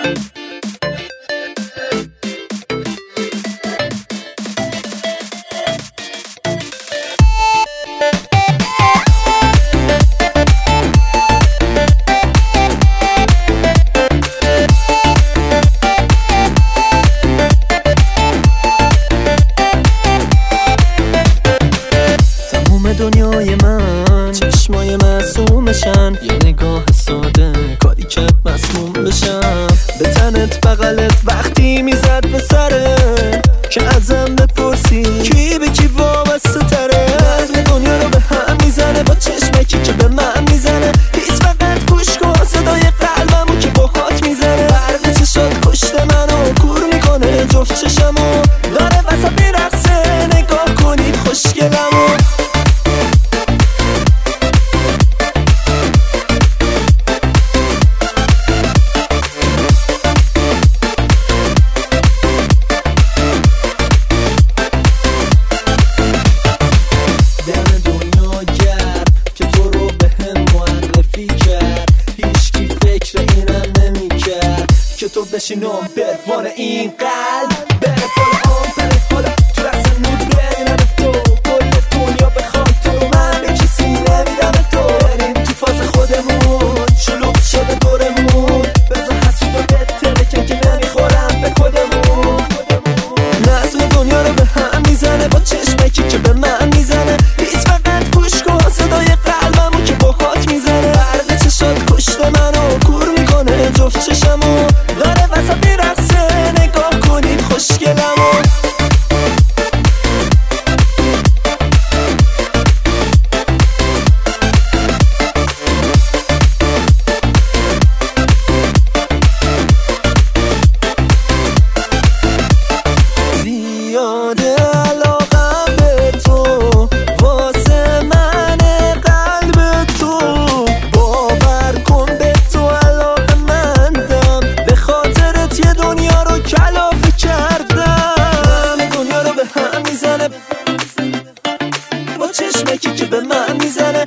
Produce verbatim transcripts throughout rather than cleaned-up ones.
دنیای من چشمای معصومشن، یه نگاه ساده کاری کرد مسموم بشم. به تنت بغلت وقتی میزد به سره که ازم بپرسی کی به کی وابسته تره. نظم دنیا رو به هم میزنه با چشمکی که به من میزنه. هیچ فقط گوش کن صدای قلبمو که با هات میزنه. برق چشات کشته منو کور میکنه، جفت چشمو داره وسط میرقصه. نگاه کنید خوشگلمو. تو بشینم بروان این قلب بره بالا آن بره حالا تو رسن نور ببینم تو. کل دنیا بخواد تو من به کسی نمیدم تو. بریم تو فاز خودمون شلوغ شده دورمون. بذار حسود و بتره که که نمیخورم به کدمون. نظم دنیا رو به هم میزنه با چشمکی که به من میزنه. هیچ فقط گوش کن صدای قلبمو که با هات میزنه. برق چشات کشته منو کور میکنه، جفت چشمو داره وسط میرقصه. نگاه کنید خوشگلمو. زیاده علاقم به تو واسه من قلب تو. باور کن به تو علاقه مندم، به خاطرت یه دنیا رو کلافه کردم. دنیا رو به هم میزنه با چشمکی که به من میزنه.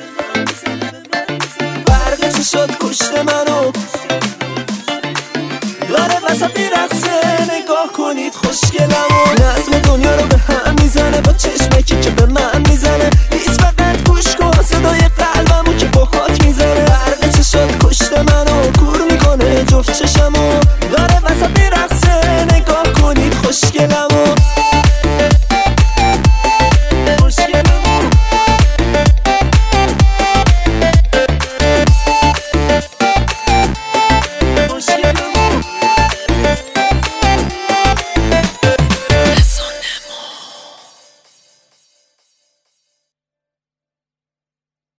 برق چشات کشته منو داره وسط میرقصه. نگاه کنی